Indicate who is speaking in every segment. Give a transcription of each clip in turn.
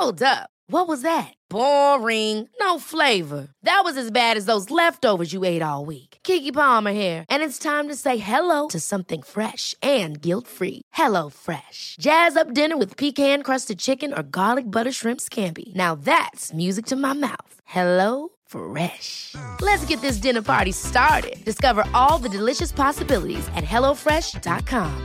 Speaker 1: Hold up. What was that? Boring. No flavor. That was as bad as those leftovers you ate all week. Keke Palmer here, and it's time to say hello to something fresh and guilt-free. Hello Fresh. Jazz up dinner with pecan-crusted chicken or garlic butter shrimp scampi. Now that's music to my mouth. Hello Fresh. Let's get this dinner party started. Discover all the delicious possibilities at hellofresh.com.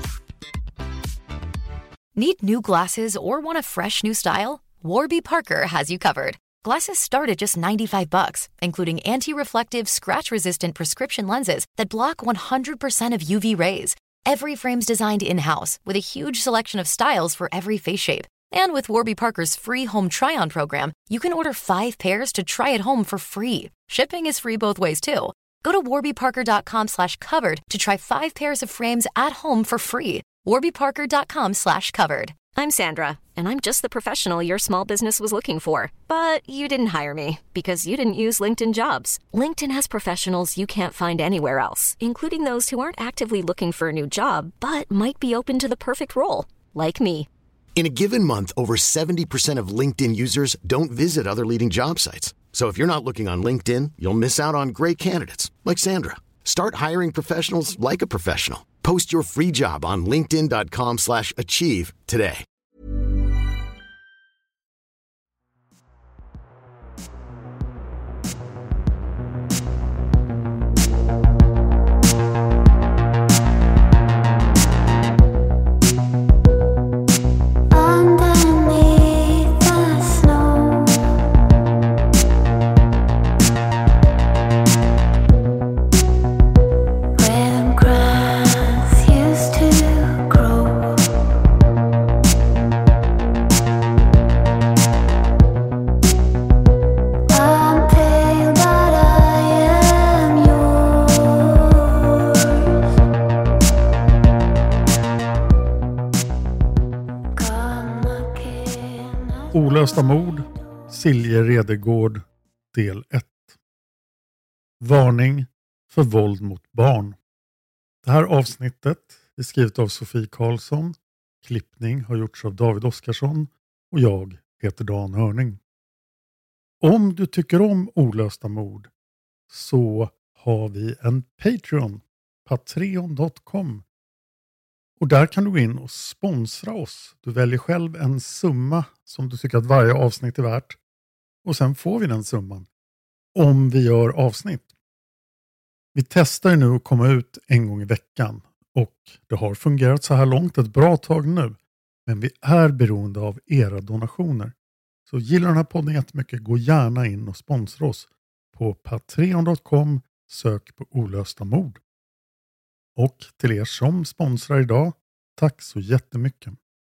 Speaker 2: Need new glasses or want a fresh new style? Warby Parker has you covered. Glasses start at just $95, including anti-reflective, scratch-resistant prescription lenses that block 100% of UV rays. Every frame's designed in-house with a huge selection of styles for every face shape. And with Warby Parker's free home try-on program, you can order 5 pairs to try at home for free. Shipping is free both ways, too. Go to warbyparker.com/covered to try 5 pairs of frames at home for free. warbyparker.com/covered. I'm Sandra, and I'm just the professional your small business was looking for. But you didn't hire me because you didn't use LinkedIn Jobs. LinkedIn has professionals you can't find anywhere else, including those who aren't actively looking for a new job, but might be open to the perfect role, like me.
Speaker 3: In a given month, over 70% of LinkedIn users don't visit other leading job sites. So if you're not looking on LinkedIn, you'll miss out on great candidates like Sandra. Start hiring professionals like a professional. Post your free job on linkedin.com/achieve today.
Speaker 4: Olösta mord, Silje Redegård, del 1. Varning för våld mot barn. Det här avsnittet är skrivet av Sofie Karlsson. Klippning har gjorts av David Oskarsson och jag heter Dan Hörning. Om du tycker om olösta mord så har vi en Patreon, patreon.com. Och där kan du gå in och sponsra oss. Du väljer själv en summa som du tycker att varje avsnitt är värt. Och sen får vi den summan om vi gör avsnitt. Vi testar nu att komma ut en gång i veckan. Och det har fungerat så här långt ett bra tag nu. Men vi är beroende av era donationer. Så gillar den här podden jättemycket, gå gärna in och sponsra oss. På patreon.com, sök på olösta mord. Och till er som sponsrar idag, tack så jättemycket.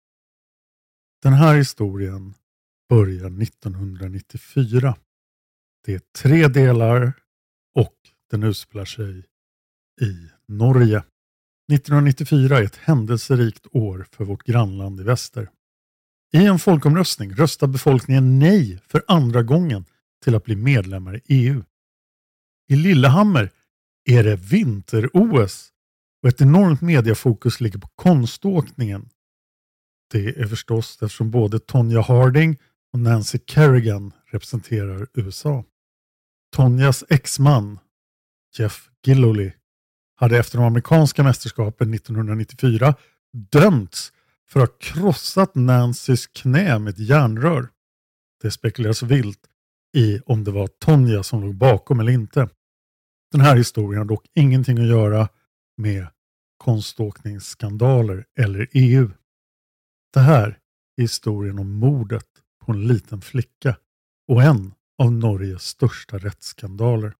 Speaker 4: Den här historien börjar 1994. Det är 3 delar och den utspelar sig i Norge. 1994 är ett händelserikt år för vårt grannland i väster. I en folkomröstning röstar befolkningen nej för andra gången till att bli medlemmar i EU. I Lillehammer är det vinter-OS. Och ett enormt mediafokus ligger på konståkningen. Det är förstås eftersom både Tonya Harding och Nancy Kerrigan representerar USA. Tonyas exman, Jeff Gillooly, hade efter de amerikanska mästerskapen 1994 dömts för att ha krossat Nancys knä med ett järnrör. Det spekuleras vilt i om det var Tonya som låg bakom eller inte. Den här historien har dock ingenting att göra med konståkningsskandaler eller EU. Det här är historien om mordet på en liten flicka och en av Norges största rättsskandaler.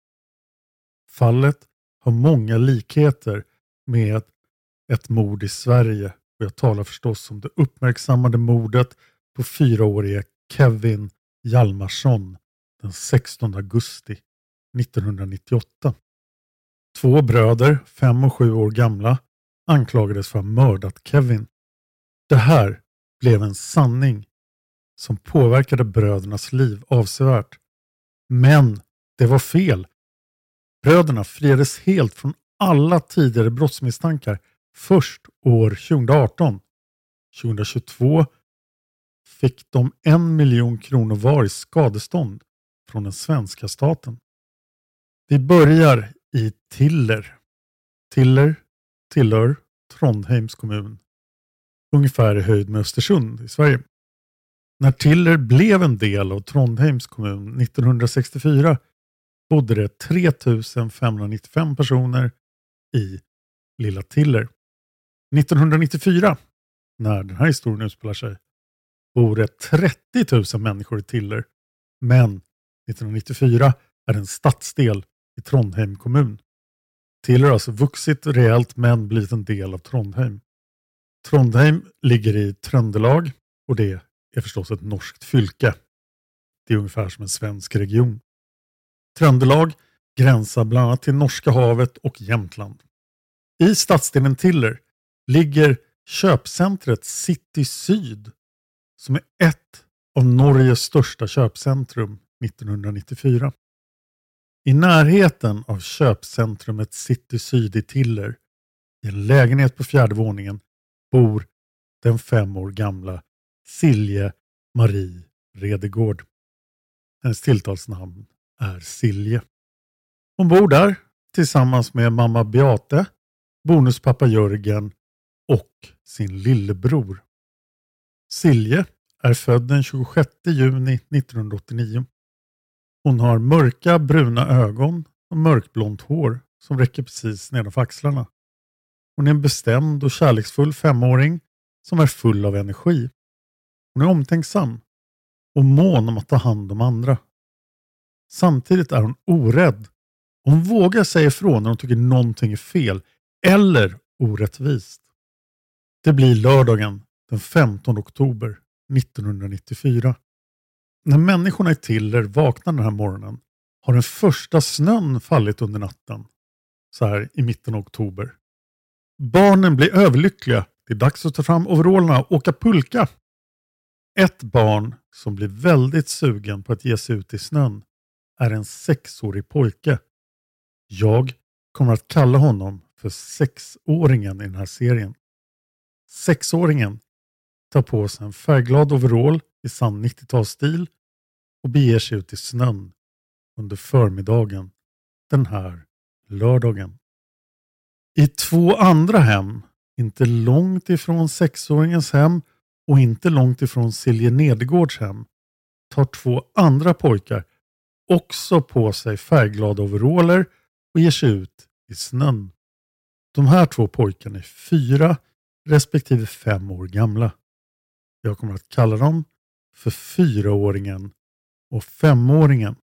Speaker 4: Fallet har många likheter med ett mord i Sverige och jag talar förstås om det uppmärksammade mordet på 4-årige Kevin Hjalmarsson den 16 augusti 1998. 2 bröder, 5 och 7 år gamla, anklagades för att ha mördat Kevin. Det här blev en sanning som påverkade brödernas liv avsevärt. Men det var fel. Bröderna friades helt från alla tidigare brottsmisstankar först år 2018. 2022 fick de 1 miljon kronor var i skadestånd från den svenska staten. Vi börjar i Tiller. Tiller tillhör Trondheims kommun, ungefär i höjd med Östersund i Sverige. När Tiller blev en del av Trondheims kommun 1964 bodde det 3595 personer i lilla Tiller. 1994, när den här historien utspelar sig, bor det 30 000 människor i Tiller. Men 1994 är det en stadsdel i Trondheim kommun. Tiller har alltså vuxit rejält men blivit en del av Trondheim. Trondheim ligger i Trøndelag och det är förstås ett norskt fylke. Det är ungefär som en svensk region. Trøndelag gränsar bland annat till Norska havet och Jämtland. I stadsdelen Tiller ligger köpcentret City Syd som är ett av Norges största köpcentrum 1994. I närheten av köpcentrumet City Syd i Tiller, i en lägenhet på 4:e våningen, bor den 5 år gamla Silje Marie Redegård. Hennes tilltalsnamn är Silje. Hon bor där tillsammans med mamma Beate, bonuspappa Jörgen och sin lillebror. Silje är född den 26 juni 1989. Hon har mörka bruna ögon och mörkblont hår som räcker precis nedanför axlarna. Hon är en bestämd och kärleksfull 5-åring som är full av energi. Hon är omtänksam och mån om att ta hand om andra. Samtidigt är hon orädd. Hon vågar säga ifrån när hon tycker någonting är fel eller orättvist. Det blir lördagen den 15 oktober 1994. När människorna i Tiller vaknar den här morgonen har den första snön fallit under natten, så här i mitten av oktober. Barnen blir överlyckliga. Det är dags att ta fram overallerna och åka pulka. Ett barn som blir väldigt sugen på att ge sig ut i snön är en 6-årig pojke. Jag kommer att kalla honom för 6-åringen i den här serien. 6-åringen tar på sig en färgglad overall i sann 90-talsstil och beger sig ut i snön under förmiddagen den här lördagen. I 2 andra hem, inte långt ifrån 6-åringens hem och inte långt ifrån Silje Nedegårds hem, tar 2 andra pojkar också på sig färgglada overaller och ger sig ut i snön. De här 2 pojkarna är 4 respektive 5 år gamla. Jag kommer att kalla dem för 4-åringen och 5-åringen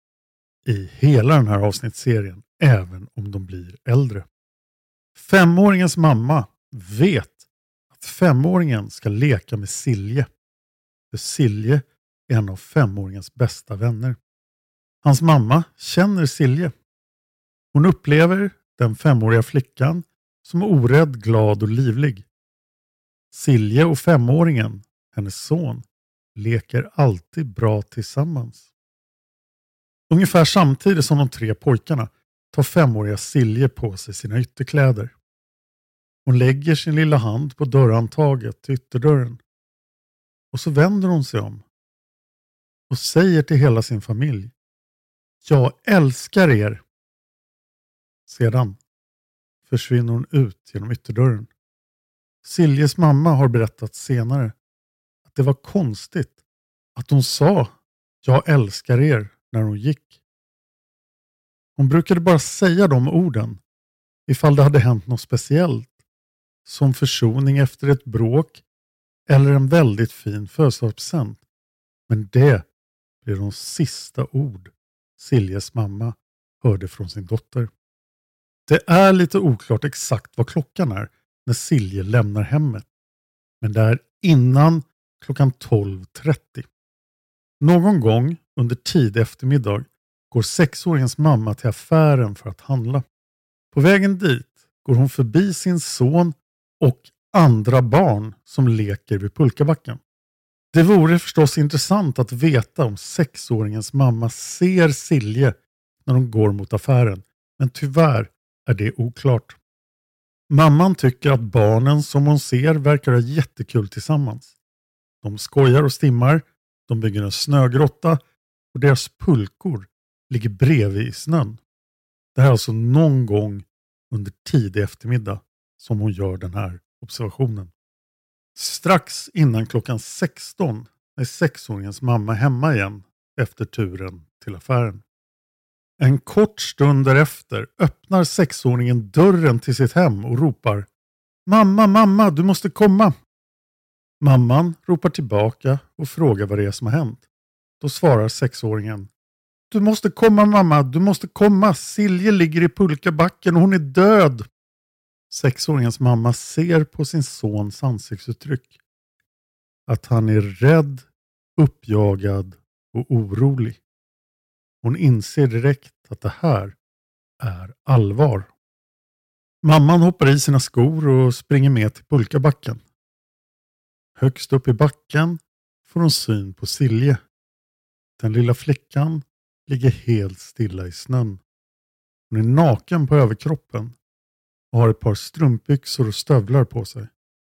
Speaker 4: i hela den här avsnittsserien, även om de blir äldre. 5-åringens mamma vet att 5-åringen ska leka med Silje. För Silje är en av 5-åringens bästa vänner. Hans mamma känner Silje. Hon upplever den 5-åriga flickan som orädd, glad och livlig. Silje och 5-åringen, hennes son, leker alltid bra tillsammans. Ungefär samtidigt som de 3 pojkarna tar 5-åriga Silje på sig sina ytterkläder. Hon lägger sin lilla hand på dörrhandtaget till ytterdörren. Och så vänder hon sig om och säger till hela sin familj: jag älskar er. Sedan försvinner hon ut genom ytterdörren. Siljes mamma har berättat senare att det var konstigt att hon sa jag älskar er när hon gick. Hon brukade bara säga de orden ifall det hade hänt något speciellt, som försoning efter ett bråk eller en väldigt fin födelsedagspresent. Men det blev de sista ord Siljes mamma hörde från sin dotter. Det är lite oklart exakt vad klockan är när Silje lämnar hemmet, men det är innan klockan 12:30. Någon gång under tid eftermiddag går 6-åringens mamma till affären för att handla. På vägen dit går hon förbi sin son och andra barn som leker vid pulkabacken. Det vore förstås intressant att veta om 6-åringens mamma ser Silje när de går mot affären, men tyvärr är det oklart. Mamman tycker att barnen som hon ser verkar ha jättekul tillsammans. De skojar och stimmar, de bygger en snögrotta och deras pulkor ligger bredvid i snön. Det här är alltså någon gång under tidig eftermiddag som hon gör den här observationen. Strax innan klockan 16 är 6-åringens mamma hemma igen efter turen till affären. En kort stund därefter öppnar 6-åringen dörren till sitt hem och ropar: "Mamma, mamma, du måste komma!" Mamman ropar tillbaka och frågar vad det är som har hänt. Då svarar 6-åringen: "Du måste komma mamma, du måste komma. Silje ligger i pulkabacken och hon är död." 6-åringens mamma ser på sin sons ansiktsuttryck att han är rädd, uppjagad och orolig. Hon inser direkt att det här är allvar. Mamman hoppar i sina skor och springer med till pulkabacken. Högst upp i backen får hon syn på Silje. Den lilla flickan ligger helt stilla i snön. Hon är naken på överkroppen och har ett par strumpbyxor och stövlar på sig.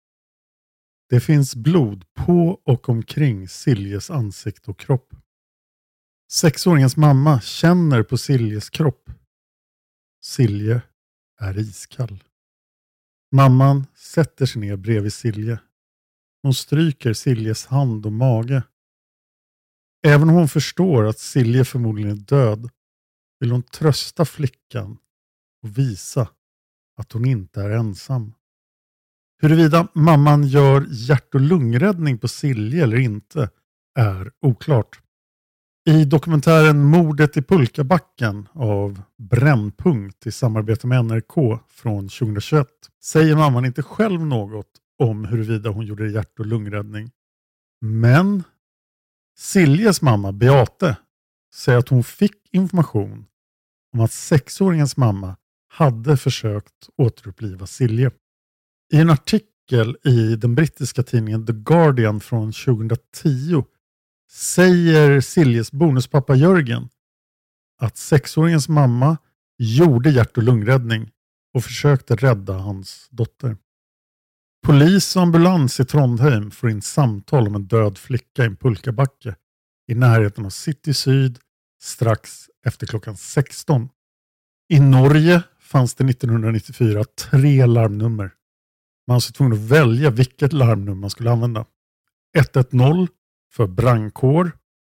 Speaker 4: Det finns blod på och omkring Siljes ansikte och kropp. 6-åringens mamma känner på Siljes kropp. Silje är iskall. Mamman sätter sig ner bredvid Silje. Hon stryker Siljes hand och mage. Även om hon förstår att Silje förmodligen är död vill hon trösta flickan och visa att hon inte är ensam. Huruvida mamman gör hjärt- och lungräddning på Silje eller inte är oklart. I dokumentären Mordet i pulkabacken av Brännpunkt i samarbete med NRK från 2021 säger mamman inte själv något om huruvida hon gjorde hjärt- och lungräddning. Men Siljes mamma Beate säger att hon fick information om att 6-åringens mamma hade försökt återuppliva Silje. I en artikel i den brittiska tidningen The Guardian från 2010 säger Siljes bonuspappa Jörgen att 6-åringens mamma gjorde hjärt- och lungräddning och försökte rädda hans dotter. Polis och ambulans i Trondheim får in samtal om en död flicka i en pulkabacke i närheten av City Syd strax efter klockan 16. I Norge fanns det 1994 3 larmnummer. Man var alltså tvungen att välja vilket larmnummer man skulle använda. 110 för brandkår,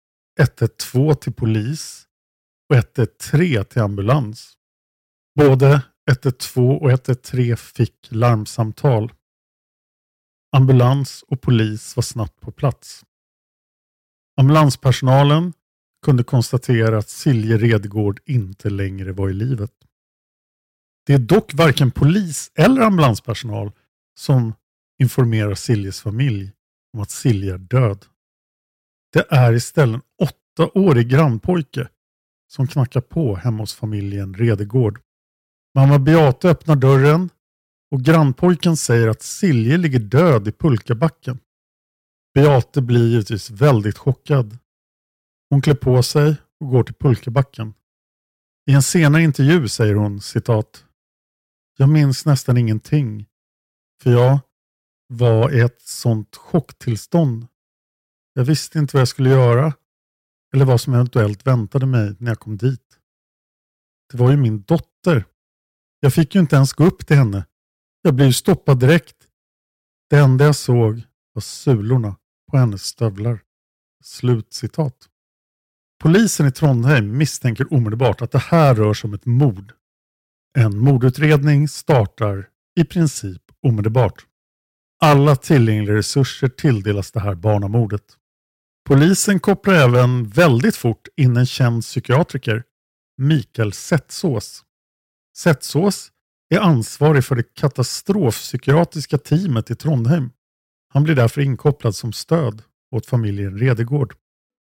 Speaker 4: 112 till polis och 113 till ambulans. Både 112 och 113 fick larmsamtal. Ambulans och polis var snabbt på plats. Ambulanspersonalen kunde konstatera att Silje Redgård inte längre var i livet. Det är dock varken polis eller ambulanspersonal som informerar Siljes familj om att Silje är död. Det är istället en 8-årig grannpojke som knackar på hemma hos familjen Redegård. Mamma Beate öppnar dörren och grannpojken säger att Silje ligger död i pulkabacken. Beate blir givetvis väldigt chockad. Hon klär på sig och går till pulkabacken. I en senare intervju säger hon, citat: "Jag minns nästan ingenting, för jag var i ett sånt chocktillstånd. Jag visste inte vad jag skulle göra eller vad som eventuellt väntade mig när jag kom dit. Det var ju min dotter. Jag fick ju inte ens gå upp till henne. Jag blev ju stoppad direkt. Det enda jag såg var sulorna på hennes stövlar." Slut citat. Polisen i Trondheim misstänker omedelbart att det här rör sig om ett mord. En mordutredning startar i princip omedelbart. Alla tillgängliga resurser tilldelas det här barnamordet. Polisen kopplar även väldigt fort in en känd psykiatriker, Mikael Settsås. Settsås är ansvarig för det katastrofpsykiatriska teamet i Trondheim. Han blir därför inkopplad som stöd åt familjen Redegård.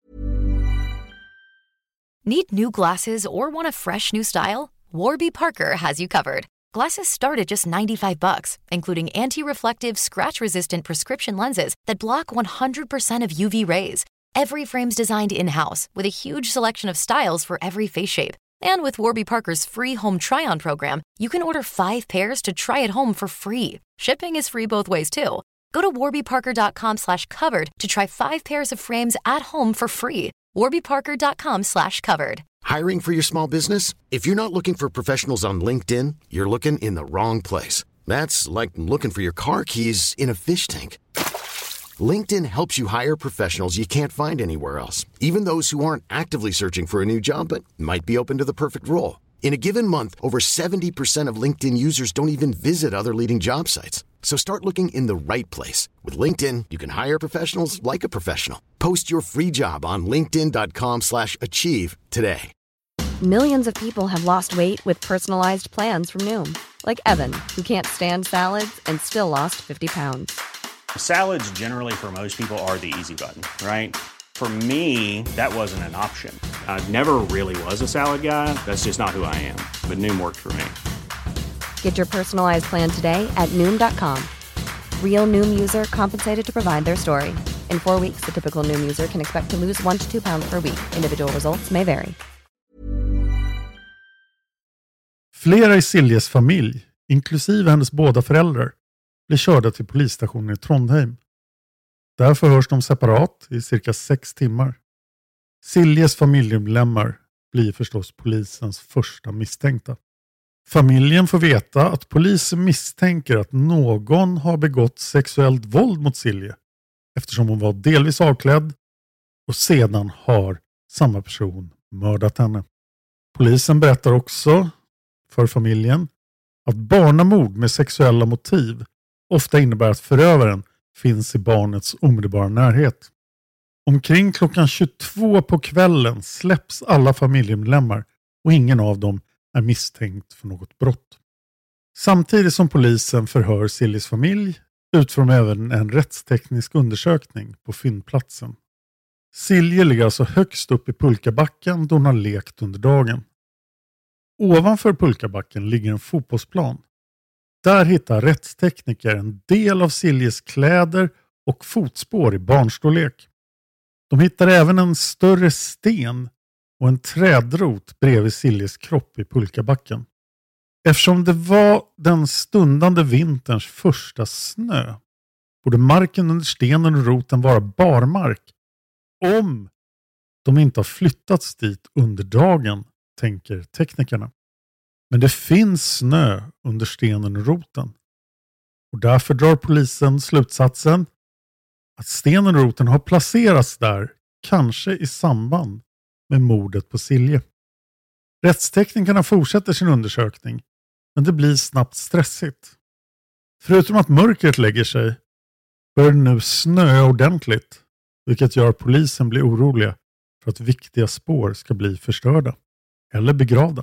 Speaker 2: Need new glasses or want a fresh new style? Warby Parker has you covered. Glasses start at just $95, including anti-reflective, scratch-resistant prescription lenses that block 100% of UV rays. Every frame's designed in-house with a huge selection of styles for every face shape. And with Warby Parker's free home try-on program, you can order 5 pairs to try at home for free. Shipping is free both ways too. Go to warbyparker.com/covered to try 5 pairs of frames at home for free. warbyparker.com/covered.
Speaker 3: Hiring for your small business? If you're not looking for professionals on LinkedIn, you're looking in the wrong place. That's like looking for your car keys in a fish tank. LinkedIn helps you hire professionals you can't find anywhere else, even those who aren't actively searching for a new job but might be open to the perfect role. In a given month, over 70% of LinkedIn users don't even visit other leading job sites. So start looking in the right place. With LinkedIn, you can hire professionals like a professional. Post your free job on linkedin.com/achieve today.
Speaker 5: Millions of people have lost weight with personalized plans from Noom. Like Evan, who can't stand salads and still lost 50 pounds.
Speaker 6: Salads generally for most people are the easy button, right? For me, that wasn't an option. I never really was a salad guy. That's just not who I am. But Noom worked for me.
Speaker 5: Get your personalized plan today at Noom.com. Real Noom user compensated to provide their story. In 4 weeks, the typical Noom user can expect to lose 1 to 2 pounds per week. Individual results may vary.
Speaker 4: Flera i Siljes familj, inklusive hennes båda föräldrar, blir körda till polisstationen i Trondheim. Där förhörs de separat i cirka 6 timmar. Siljes familjemedlemmar blir förstås polisens första misstänkta. Familjen får veta att polisen misstänker att någon har begått sexuellt våld mot Silje eftersom hon var delvis avklädd och sedan har samma person mördat henne. Polisen berättar också för familjen att barnamord med sexuella motiv ofta innebär att förövaren finns i barnets omedelbara närhet. Omkring klockan 22 på kvällen släpps alla familjemedlemmar och ingen av dem är misstänkt för något brott. Samtidigt som polisen förhör Siljes familj utför de även en rättsteknisk undersökning på fyndplatsen. Silje ligger alltså högst upp i pulkabacken då hon har lekt under dagen. Ovanför pulkabacken ligger en fotbollsplan. Där hittar rättstekniker en del av Siljes kläder och fotspår i barnstorlek. De hittar även en större sten och en trädrot bredvid Siljes kropp i pulkabacken. Eftersom det var den stundande vinterns första snö borde marken under stenen och roten vara barmark om de inte har flyttats dit under dagen, tänker teknikerna. Men det finns snö under stenen och roten. Och därför drar polisen slutsatsen att stenen och roten har placerats där, kanske i samband med mordet på Silje. Rättsteknikerna fortsätter sin undersökning, men det blir snabbt stressigt. Förutom att mörkret lägger sig börjar det nu snöa ordentligt, vilket gör att polisen blir oroliga för att viktiga spår ska bli förstörda eller begravda.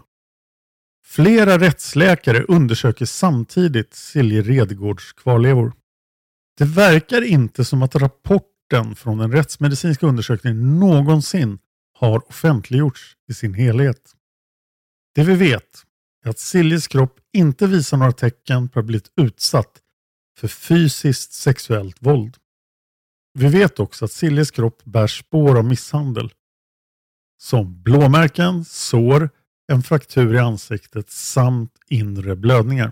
Speaker 4: Flera rättsläkare undersöker samtidigt Silje Redgårds kvarlevor. Det verkar inte som att rapporten från den rättsmedicinska undersökningen någonsin har offentliggjorts i sin helhet. Det vi vet är att Siljes kropp inte visar några tecken på att ha blivit utsatt för fysiskt sexuellt våld. Vi vet också att Siljes kropp bär spår av misshandel, som blåmärken, sår, en fraktur i ansiktet samt inre blödningar.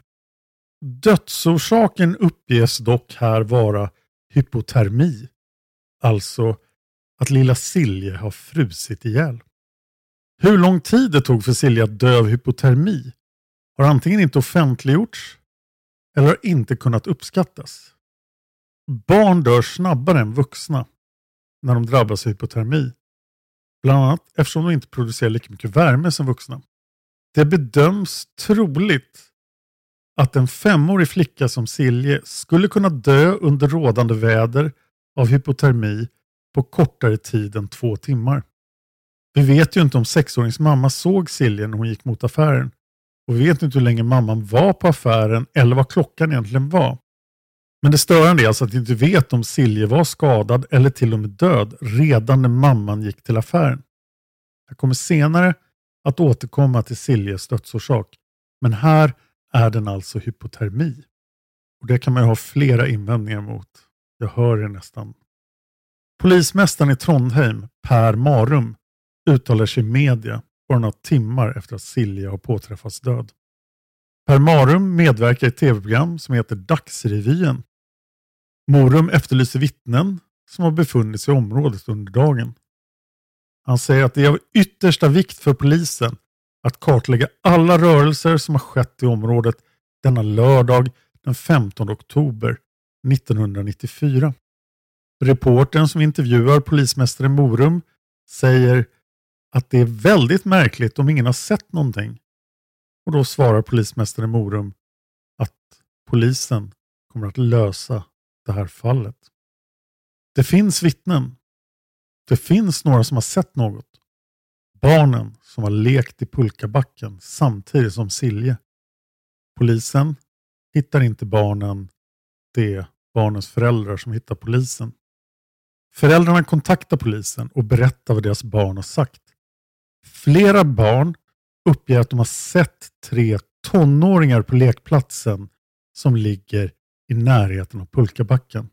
Speaker 4: Dödsorsaken uppges dock här vara hypotermi, alltså att lilla Silje har frusit ihjäl. Hur lång tid det tog för Silje att dö av hypotermi har antingen inte offentliggjorts eller har inte kunnat uppskattas. Barn dör snabbare än vuxna när de drabbas av hypotermi. Bland annat eftersom de inte producerar lika mycket värme som vuxna. Det bedöms troligt att en 5-årig flicka som Silje skulle kunna dö under rådande väder av hypotermi på kortare tid än 2 timmar. Vi vet ju inte om 6-årings mamma såg Silje när hon gick mot affären. Och vi vet inte hur länge mamman var på affären eller vad klockan egentligen var. Men det störande är alltså att vi inte vet om Silje var skadad eller till och med död redan när mamman gick till affären. Jag kommer senare att återkomma till Siljes dödsorsak. Men här är den alltså hypotermi. Och det kan man ju ha flera invändningar mot. Jag hör det nästan. Polismästaren i Trondheim, Per Marum, uttalar sig i media bara några timmar efter att Silje har påträffats död. Per Marum medverkar i ett tv-program som heter Dagsrevyen. Morum efterlyser vittnen som har befunnit sig i området under dagen. Han säger att det är av yttersta vikt för polisen att kartlägga alla rörelser som har skett i området denna lördag den 15 oktober 1994. Reportern som intervjuar polismästare Morum säger att det är väldigt märkligt om ingen har sett någonting. Och då svarar polismästare Morum att polisen kommer att lösa det här fallet. Det finns vittnen. Det finns några som har sett något. Barnen som har lekt i pulkabacken samtidigt som Silje. Polisen hittar inte barnen. Det är barnens föräldrar som hittar polisen. Föräldrarna kontaktar polisen och berättar vad deras barn har sagt. Flera barn uppger att de har sett 3 tonåringar på lekplatsen som ligger i närheten av pulkabacken.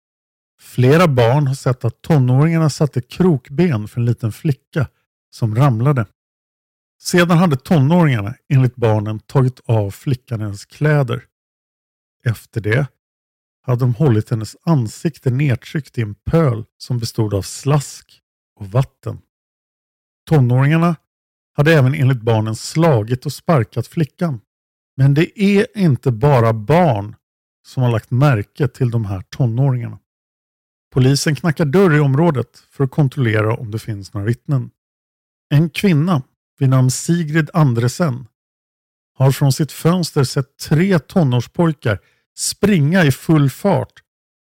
Speaker 4: Flera barn har sett att tonåringarna satte krokben för en liten flicka som ramlade. Sedan hade tonåringarna enligt barnen tagit av flickan hennes kläder. Efter det hade de hållit hennes ansikte nedtryckt i en pöl som bestod av slask och vatten. Tonåringarna hade även enligt barnen slagit och sparkat flickan. Men det är inte bara barn som har lagt märke till de här tonåringarna. Polisen knackar dörr i området för att kontrollera om det finns några vittnen. En kvinna vid namn Sigrid Andresen har från sitt fönster sett 3 tonårspojkar springa i full fart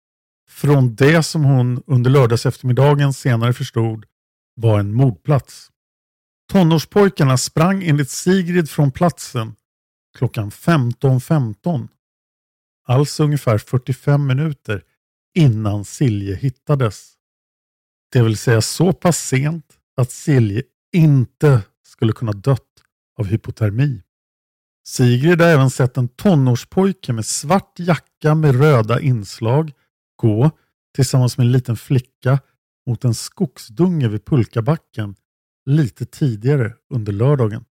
Speaker 4: från det som hon under lördags eftermiddagen senare förstod var en mordplats. Tonårspojkarna sprang enligt Sigrid från platsen klockan 15:15. Alltså ungefär 45 minuter innan Silje hittades. Det vill säga så pass sent att Silje inte skulle kunna dött av hypotermi. Sigrid har även sett en tonårspojke med svart jacka med röda inslag gå tillsammans med en liten flicka mot en skogsdunge vid pulkabacken lite tidigare under lördagen.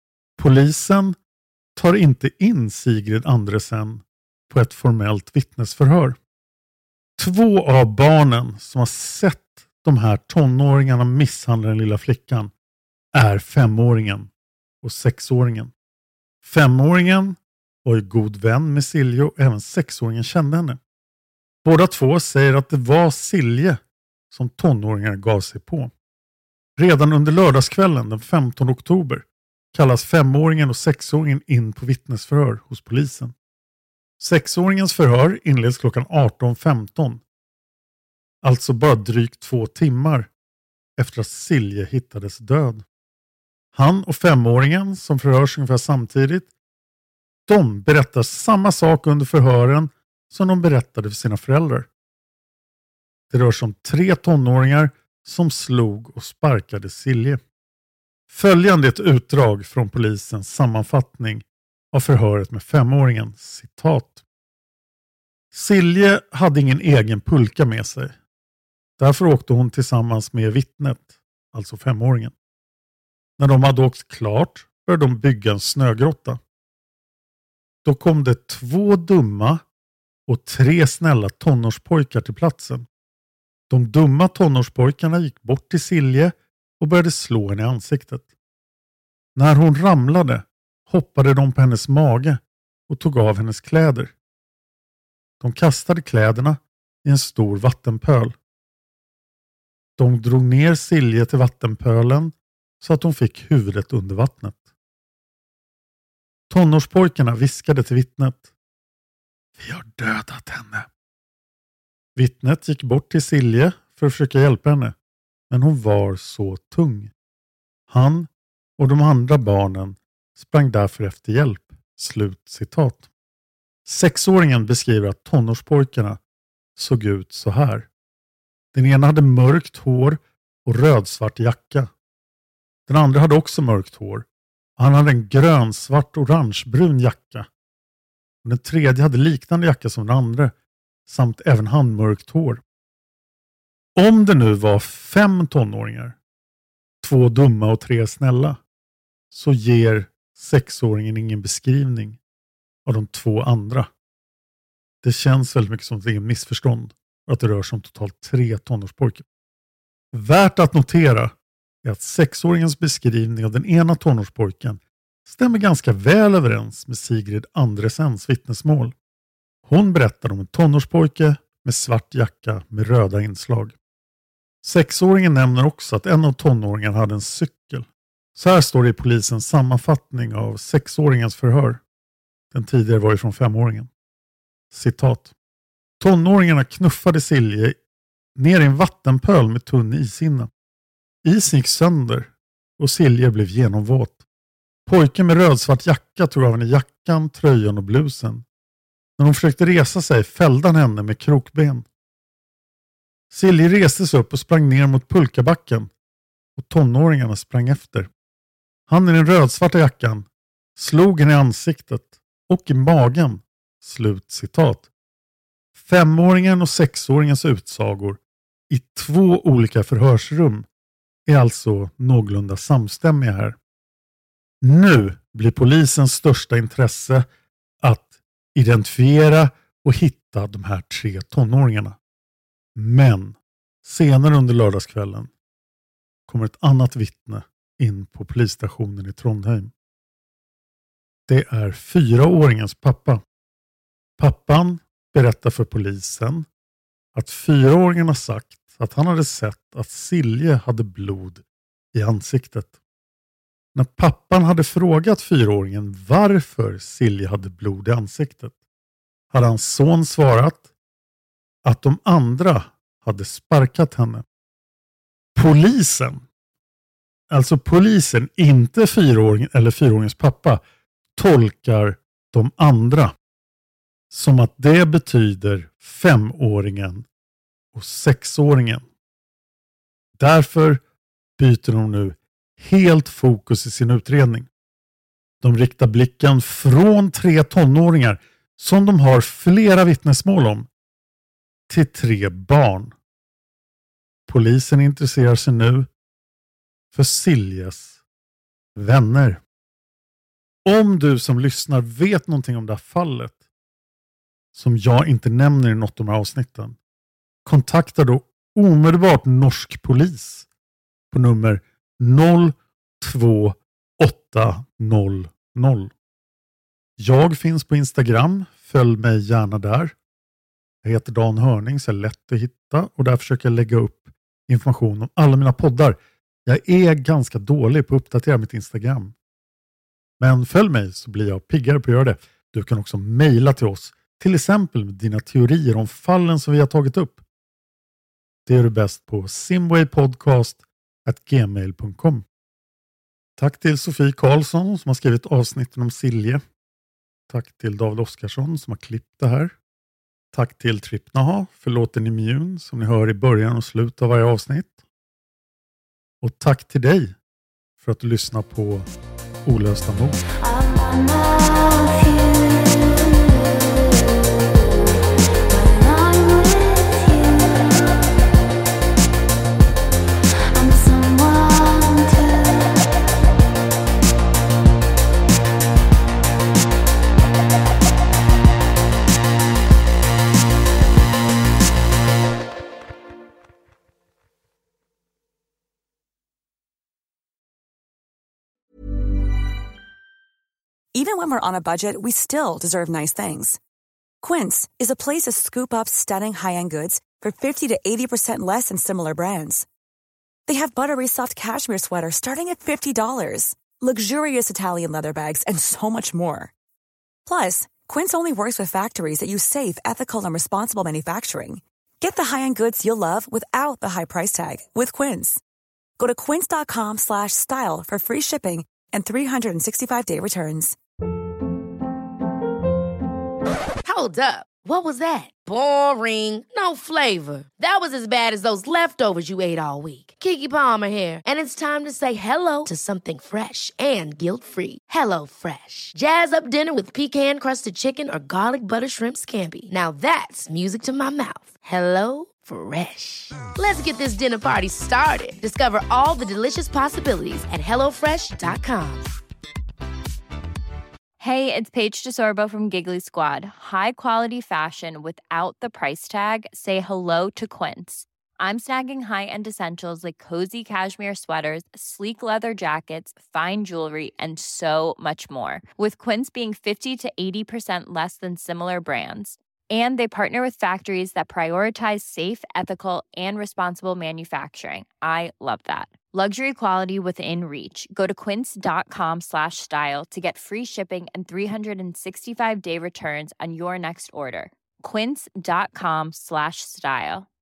Speaker 4: Polisen tar inte in Sigrid Andresen på ett formellt vittnesförhör. 2 av barnen som har sett de här tonåringarna misshandla den lilla flickan är 5-åringen och 6-åringen. 5-åringen var ju god vän med Silje och även 6-åringen kände henne. Båda 2 säger att det var Silje som tonåringarna gav sig på. Redan under lördagskvällen den 15 oktober kallas 5-åringen och 6-åringen in på vittnesförhör hos polisen. 6-åringens förhör inleds klockan 18:15. Alltså bara drygt 2 timmar efter att Silje hittades död. Han och 5-åringen som förhörs ungefär samtidigt, de berättar samma sak under förhören som de berättade för sina föräldrar. Det rör sig om 3 tonåringar som slog och sparkade Silje. Följande är ett utdrag från polisens sammanfattning av förhöret med 5-åringen. Citat. Silje hade ingen egen pulka med sig. Därför åkte hon tillsammans med vittnet, alltså 5-åringen. När de hade åkt klart började de bygga en snögrotta. Då kom det 2 dumma och 3 snälla tonårspojkar till platsen. De dumma tonårspojkarna gick bort till Silje och började slå henne i ansiktet. När hon ramlade hoppade de på hennes mage och tog av hennes kläder. De kastade kläderna i en stor vattenpöl. De drog ner Silje till vattenpölen så att hon fick huvudet under vattnet. Tonårspojkarna viskade till vittnet. Vi har dödat henne. Vittnet gick bort till Silje för att försöka hjälpa henne, men hon var så tung. Han och de andra barnen sprang därför efter hjälp. Slut citat. 6-åringen beskriver att tonårspojkarna såg ut så här. Den ena hade mörkt hår och rödsvart jacka. Den andra hade också mörkt hår. Han hade en grönsvart orangebrun jacka. Och den tredje hade liknande jacka som den andra samt även handmörkt hår. Om det nu var 5 tonåringar, 2 dumma och 3 snälla, så ger 6-åringen ingen beskrivning av de 2 andra. Det känns väldigt mycket som att det är en missförstånd och att det rör sig om totalt 3 tonårspojkar. Värt att notera är att 6-åringens beskrivning av den ena tonårspojken stämmer ganska väl överens med Sigrid Andresens vittnesmål. Hon berättade om en tonårspojke med svart jacka med röda inslag. 6-åringen nämner också att en av tonåringarna hade en cykel. Så här står det i polisens sammanfattning av 6-åringens förhör. Den tidigare var ju från 5-åringen. Citat. Tonåringarna knuffade Silje ner i en vattenpöl med tunn ishinna. Isen gick sönder och Silje blev genomvåt. Pojken med rödsvart jacka tog av henne jackan, tröjan och blusen. När hon försökte resa sig fällde han henne med krokben. Silje reste sig upp och sprang ner mot pulkabacken och tonåringarna sprang efter. Han i den rödsvarta jackan slog henne i ansiktet och i magen. Slut citat. 5-åringen och 6-åringens utsagor i 2 olika förhörsrum är alltså någorlunda samstämmiga här. Nu blir polisens största intresse att identifiera och hitta de här 3 tonåringarna. Men senare under lördagskvällen kommer ett annat vittne in på polisstationen i Trondheim. Det är 4-åringens pappa. Pappan berättar för polisen att 4-åringen har sagt att han hade sett att Silje hade blod i ansiktet. När pappan hade frågat 4-åringen varför Silje hade blod i ansiktet hade hans son svarat att de andra hade sparkat henne. Polisen, alltså polisen, inte 4-åringen eller 4-åringens pappa, tolkar de andra som att det betyder 5-åringen och 6-åringen. Därför byter de nu helt fokus i sin utredning. De riktar blicken från 3 tonåringar som de har flera vittnesmål om till 3 barn. Polisen intresserar sig nu för Siljes vänner. Om du som lyssnar vet någonting om det här fallet som jag inte nämner i något av de här avsnitten, kontakta då omedelbart norsk polis på nummer 02800. Jag finns på Instagram, följ mig gärna där. Jag heter Dan Hörning, så är lätt att hitta och där försöker jag lägga upp information om alla mina poddar. Jag är ganska dålig på att uppdatera mitt Instagram. Men följ mig så blir jag piggare på att göra det. Du kan också mejla till oss, till exempel med dina teorier om fallen som vi har tagit upp. Det är du bäst på simwaypodcast@gmail.com. Tack till Sofie Karlsson som har skrivit avsnitten om Silje. Tack till David Oskarsson som har klippt det här. Tack till Trippnaha för låten Immune som ni hör i början och slut av varje avsnitt. Och tack till dig för att du lyssnar på Olösta mord.
Speaker 7: Even when we're on a budget, we still deserve nice things. Quince is a place to scoop up stunning high-end goods for 50 to 80% less than similar brands. They have buttery soft cashmere sweaters starting at $50, luxurious Italian leather bags, and so much more. Plus, Quince only works with factories that use safe, ethical, and responsible manufacturing. Get the high-end goods you'll love without the high price tag with Quince. Go to quince.com/style for free shipping and 365-day returns.
Speaker 1: Hold up. What was that? Boring. No flavor. That was as bad as those leftovers you ate all week. Keke Palmer here, and it's time to say hello to something fresh and guilt-free. Hello Fresh. Jazz up dinner with pecan-crusted chicken or garlic butter shrimp scampi. Now that's music to my mouth. Hello Fresh. Let's get this dinner party started. Discover all the delicious possibilities at hellofresh.com.
Speaker 8: Hey, it's Paige DeSorbo from Giggly Squad. High quality fashion without the price tag. Say hello to Quince. I'm snagging high-end essentials like cozy cashmere sweaters, sleek leather jackets, fine jewelry, and so much more. With Quince being 50 to 80% less than similar brands. And they partner with factories that prioritize safe, ethical, and responsible manufacturing. I love that. Luxury quality within reach. Go to quince.com/style to get free shipping and 365-day returns on your next order. Quince.com/style.